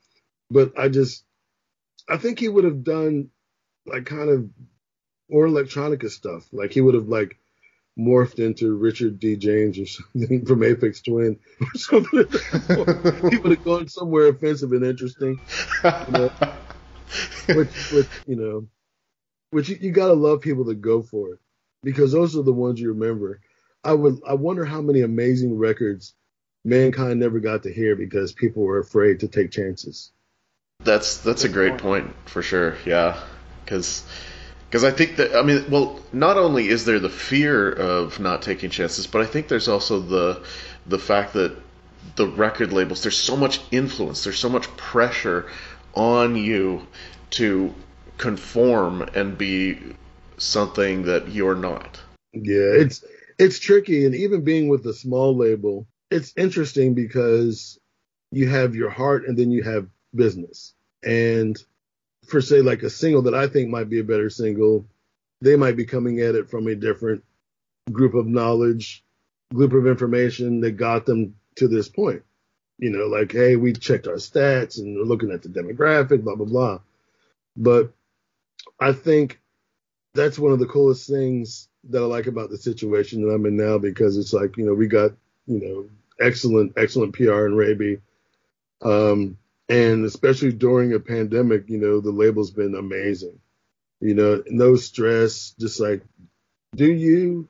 But I just, I think he would have done like kind of more electronica stuff. Like he would have like morphed into Richard D. James or something from Aphex Twin or something. He would have gone somewhere offensive and interesting. You know? which, which, you know, which you, you got to love people that go for it because those are the ones you remember. I would, I wonder how many amazing records Mankind never got to hear because people were afraid to take chances.
That's that's a great point for sure. Yeah, because because I think that I mean, well, not only is there the fear of not taking chances, but I think there's also the the fact that the record labels, there's so much influence, there's so much pressure on you to conform and be something that you're not.
Yeah, it's it's tricky, and even being with a small label, it's interesting because you have your heart and then you have business. And for say like a single that I think might be a better single, they might be coming at it from a different group of knowledge, group of information that got them to this point. You know, like, hey, we checked our stats and we're looking at the demographic, blah, blah, blah. But I think that's one of the coolest things that I like about the situation that I'm in now, because it's like, you know, we got, you know, excellent, excellent P R in Raby. Um, and especially during a pandemic, you know, the label's been amazing. You know, no stress, just like, do you,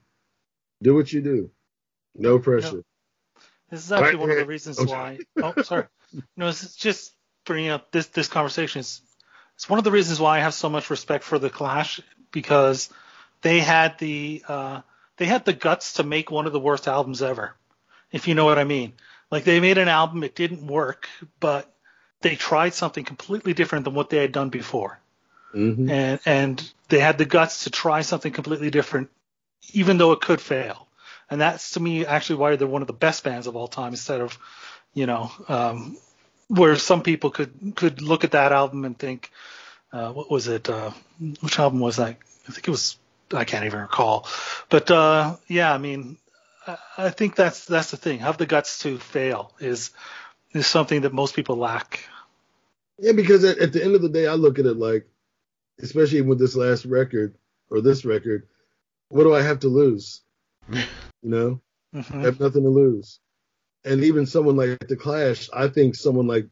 do what you do. No pressure.
You know, this is actually one of the reasons why, oh, sorry. No, this is just bringing up this, this conversation. It's, it's one of the reasons why I have so much respect for The Clash, because they had the, uh, they had the guts to make one of the worst albums ever, if you know what I mean. Like, they made an album, it didn't work, but they tried something completely different than what they had done before. Mm-hmm. And and they had the guts to try something completely different, even though it could fail. And that's, to me, actually why they're one of the best bands of all time, instead of, you know, um, where some people could, could look at that album and think, uh, what was it? Uh, which album was that? I think it was, I can't even recall. But, uh, yeah, I mean, I, I think that's that's the thing. Have the guts to fail is is something that most people lack.
Yeah, because at, at the end of the day, I look at it like, especially with this last record or this record, what do I have to lose? You know, mm-hmm. I have nothing to lose. And even someone like The Clash, I think someone like,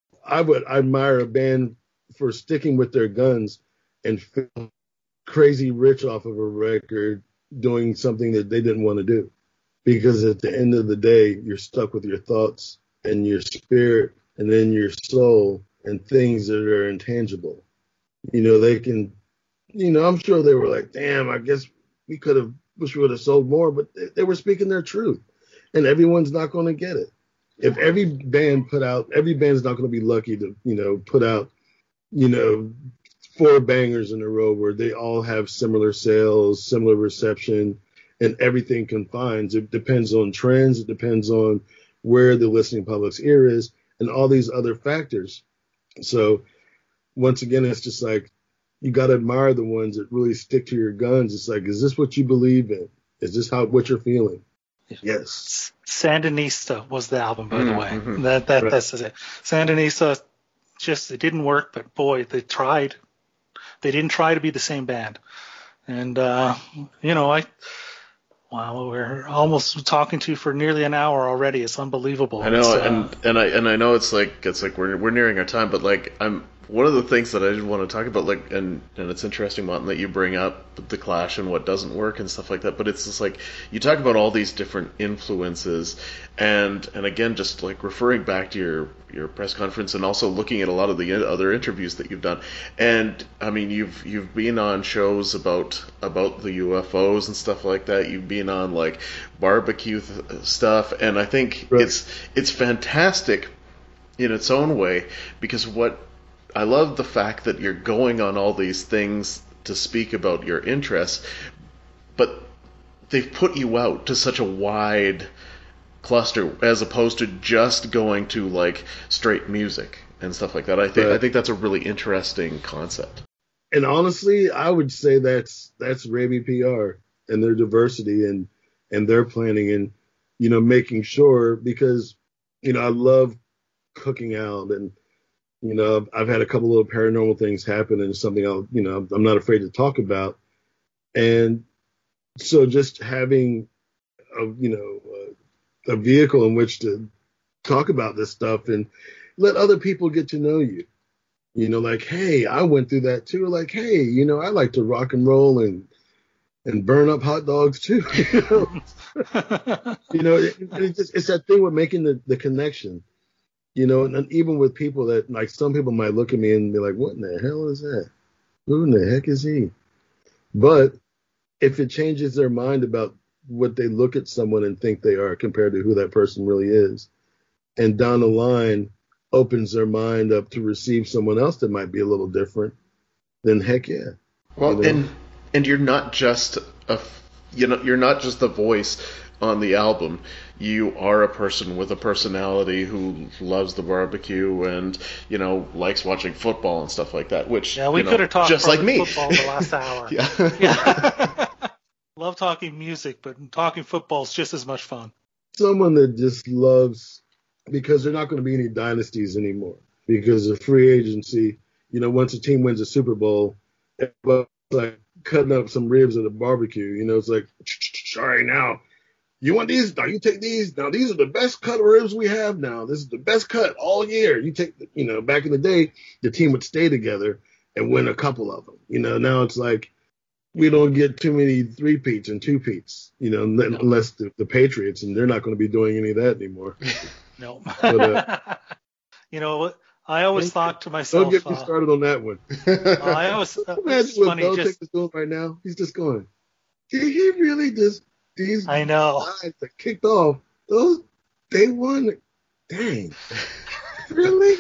I would admire a band for sticking with their guns and feel crazy rich off of a record doing something that they didn't want to do. Because at the end of the day, you're stuck with your thoughts and your spirit and then your soul and things that are intangible. You know, they can, you know, I'm sure they were like, damn, I guess we could have, wish we would have sold more, but they, they were speaking their truth. And everyone's not going to get it. If every band put out, every band's not going to be lucky to, you know, put out, you know, four bangers in a row where they all have similar sales, similar reception, and everything confines. It depends on trends. It depends on where the listening public's ear is and all these other factors. So once again, it's just like, you got to admire the ones that really stick to your guns. It's like, is this what you believe in? Is this how what you're feeling? Yes.
Sandinista was the album, by the way.
Mm-hmm.
That that
Right.
That's it. Sandinista, just, it didn't work, but boy, they tried. They didn't try to be the same band. And, uh, you know, I, wow, we're almost talking to you for nearly an hour already. It's unbelievable.
I know,
It's, uh,
and and I and I know it's like it's like we're we're nearing our time, but like I'm one of the things that I did want to talk about, like, and and it's interesting, Martin, that you bring up The Clash and what doesn't work and stuff like that. But it's just like you talk about all these different influences, and and again, just like referring back to your your press conference and also looking at a lot of the other interviews that you've done. And I mean, you've you've been on shows about about the U F Os and stuff like that. You've been on like barbecue th- stuff, and I think
Right.
it's it's fantastic in its own way, because what I love the fact that you're going on all these things to speak about your interests, but they've put you out to such a wide cluster as opposed to just going to like straight music and stuff like that. I think
Right.
I think that's a really interesting concept.
And honestly, I would say that's that's Raby P R and their diversity and and their planning and, you know, making sure, because, you know, I love cooking out and You know, I've, I've had a couple little paranormal things happen, and it's something I'll, you know, I'm not afraid to talk about. And so just having a, you know, a, a vehicle in which to talk about this stuff and let other people get to know you. You know, like, hey, I went through that too. Like, hey, you know, I like to rock and roll and and burn up hot dogs too. You know, you know it, it's, just, it's that thing with making the, the connection. You know, and, and even with people that, like, some people might look at me and be like, what in the hell is that? Who in the heck is he? But if it changes their mind about what they look at someone and think they are compared to who that person really is, and down the line opens their mind up to receive someone else that might be a little different, then heck yeah.
Well,
you know?
and and you're not just a, you know, you're not just the voice on the album. You are a person with a personality who loves the barbecue and, you know, likes watching football and stuff like that. Which,
yeah, we
you know,
could have talked
just like me.
football the last hour.
yeah.
yeah. Love talking music, but talking football is just as much fun.
Someone that just loves, because they're not going to be any dynasties anymore because of free agency. You know, once a team wins a Super Bowl, everybody's like cutting up some ribs at a barbecue. You know, it's like, all right, now, you want these? Now you take these. Now these are the best cut of ribs we have now. This is the best cut all year. You take, you know, back in the day, the team would stay together and win a couple of them. You know, now it's like we don't get too many three-peats and two-peats, you know, no. unless the, the Patriots, and they're not going to be doing any of that anymore.
No.
But, uh,
you know, I always thought to myself.
Don't get me started uh, on that one.
I always. Uh,
Imagine what
funny,
Belichick
just,
is doing right now. He's just going, did he really just, these
I know.
guys that kicked off, those, they won. Dang. Really?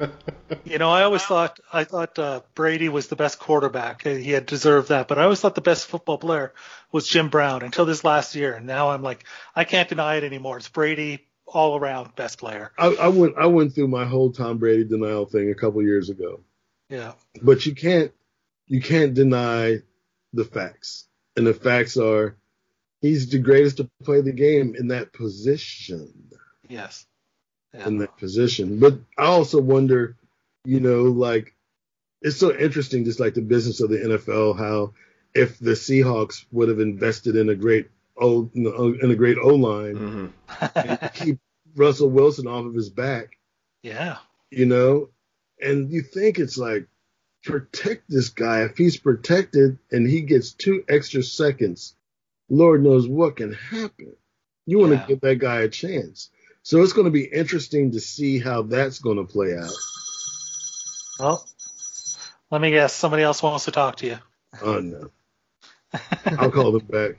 You know, I always thought I thought uh, Brady was the best quarterback. He had deserved that, but I always thought the best football player was Jim Brown until this last year, and now I'm like, I can't deny it anymore. It's Brady all around best player.
I, I went I went through my whole Tom Brady denial thing a couple years ago.
Yeah,
but you can't you can't deny the facts, and the facts are he's the greatest to play the game in that position.
Yes. Yeah.
In that position. But I also wonder, you know, like, it's so interesting, just like the business of the N F L, how if the Seahawks would have invested in a great O in a great O-line mm-hmm. and keep Russell Wilson off of his back.
Yeah.
You know, and you think it's like, protect this guy. If he's protected and he gets two extra seconds, Lord knows what can happen. You want to yeah. give that guy a chance. So it's going to be interesting to see how that's going to play out.
Well, let me guess. Somebody else wants to talk to you.
Oh, no. I'll call them back.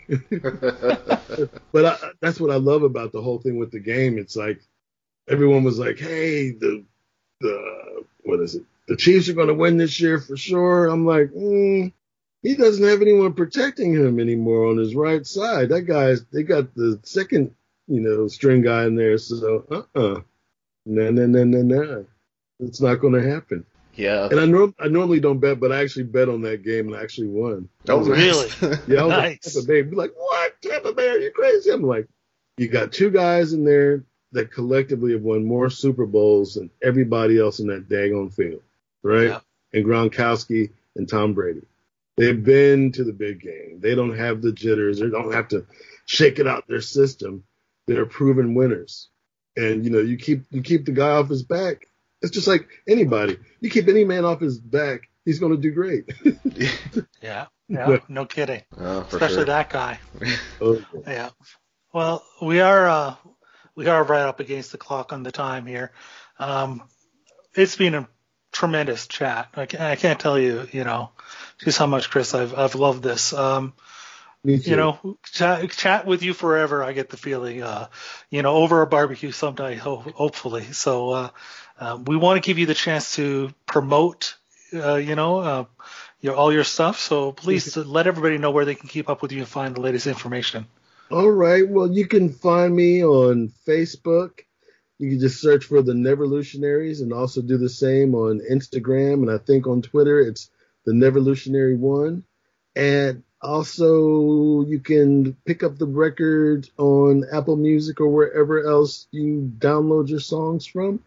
But I, that's what I love about the whole thing with the game. It's like everyone was like, hey, the, the what is it? The Chiefs are going to win this year for sure. I'm like, mm, he doesn't have anyone protecting him anymore on his right side. That guy's, they got the second, you know, string guy in there. So, uh-uh. No, no, no, no, no. It's not going to happen.
Yeah.
And I, norm- I normally don't bet, but I actually bet on that game and I actually won.
Oh,
really?
Yeah, I was
nice.
like, Tampa Bay. Be like, what? Tampa Bay? Are you crazy? I'm like, you got two guys in there that collectively have won more Super Bowls than everybody else in that daggone field, right? Yeah. And Gronkowski and Tom Brady. They've been to the big game. They don't have the jitters. They don't have to shake it out their system. They're proven winners. And, you know, you keep you keep the guy off his back. It's just like anybody. You keep any man off his back, he's going to do great.
yeah, yeah, no kidding.
Oh,
Especially
sure.
that guy.
Okay.
Yeah. Well, we are uh, we are right up against the clock on the time here. Um, it's been a tremendous chat. I can't, I can't tell you, you know, just how much, Chris, I've I've loved this. Um,
Me too.
You know, chat, chat with you forever. I get the feeling, uh, you know, over a barbecue someday, ho- hopefully. So uh, uh, we want to give you the chance to promote, uh, you know, uh, your all your stuff. So please let everybody know where they can keep up with you and find the latest information.
All right. Well, you can find me on Facebook. You can just search for the Neverlutionaries and also do the same on Instagram. And I think on Twitter, it's the Neverlutionary One. And also, you can pick up the record on Apple Music or wherever else you download your songs from.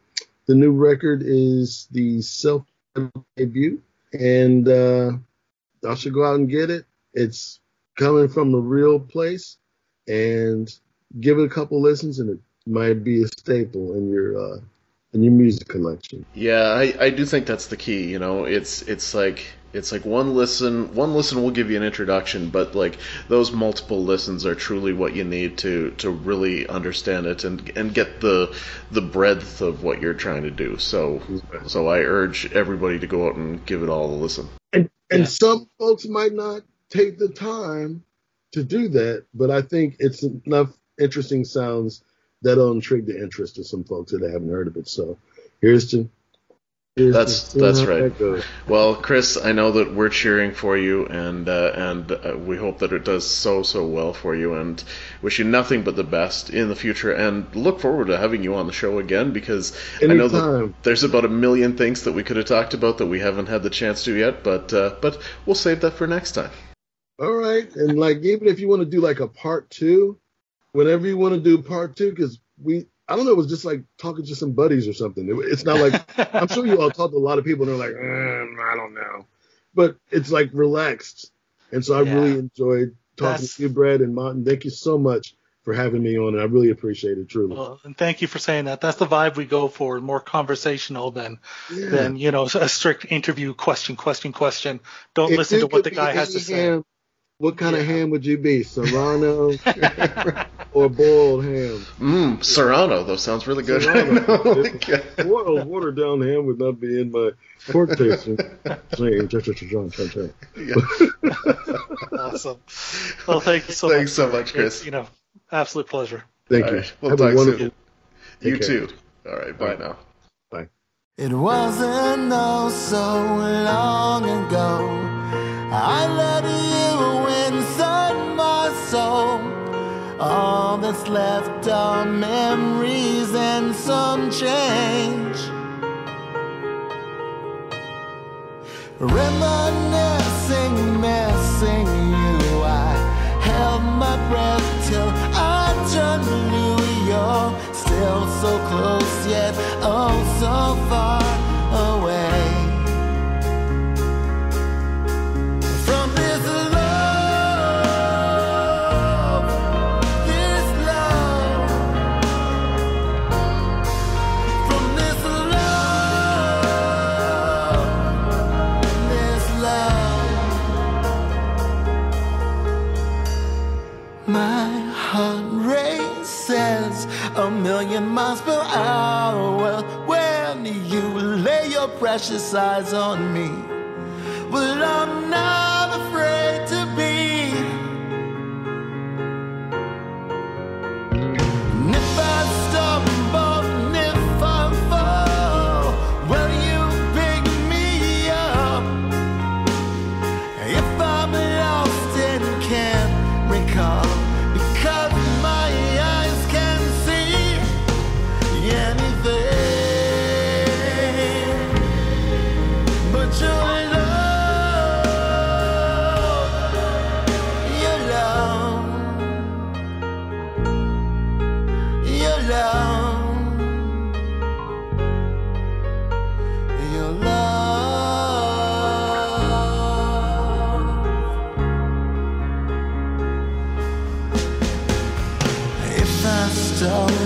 The new record is the self debut, and uh, I should go out and get it. It's coming from a real place, and give it a couple listens, and it might be a staple in your uh, in your music collection.
Yeah, I, I do think that's the key. You know, it's it's like it's like one listen one listen will give you an introduction, but like those multiple listens are truly what you need to, to really understand it and and get the the breadth of what you're trying to do. So so I urge everybody to go out and give it all a listen.
And and
Yeah.
some folks might not take the time to do that, but I think it's enough interesting sounds that'll intrigue the interest of some folks that haven't heard of it. So here's to here's
That's
to
that's
how
right.
that goes.
Well, Chris, I know that we're cheering for you, and uh, and uh, we hope that it does so so well for you, and wish you nothing but the best in the future, and look forward to having you on the show again, because I know that
Anytime.
there's about a million things that we could have talked about that we haven't had the chance to yet, but uh, but we'll save that for next time.
All right. And like, even if you want to do like a part two, whenever you want to do part two, because we, I don't know, it was just like talking to some buddies or something. It, it's not like, I'm sure you all talk to a lot of people and they're like, mm, I don't know. But it's like relaxed. And so I
Yeah.
really enjoyed talking
That's-
to you, Brad and Martin. Thank you so much for having me on. And I really appreciate it, truly.
Well, and thank you for saying that. That's the vibe we go for, more conversational than
Yeah.
than you know a strict interview question, question, question. Don't
If
listen
you
to what
could
the
be
guy has
any
to say.
ham, what kind of
Yeah.
ham would you be? Serrano or boiled ham?
Mmm, Serrano, though, sounds really good.
Serrano. Water, watered down ham would not be in my pork tasting. Saying, cha, cha, cha, cha, cha, cha.
Yeah.
Awesome. Well, thank you so
Thanks
much.
so much, Chris.
It's, you know, absolute pleasure.
Thank
All
you.
right, we'll
Have a
talk
wonderful.
soon.
Take
You
care.
too. All right, bye
All right.
now.
Bye.
It wasn't oh so long ago I let you inside my soul. All that's left are memories and some change. Reminiscing, missing you, I held my breath till I turned blue. You're still so close yet oh so far away from this love, this love, from this love, this love. My heart races a million miles per hour when you lay your precious eyes on me. Well, I'm not afraid to be. And if I stumble, and if I fall, will you pick me up? If I'm lost and can't recall, because my eyes can see anything but your love, your love, your love, your love. If I stumble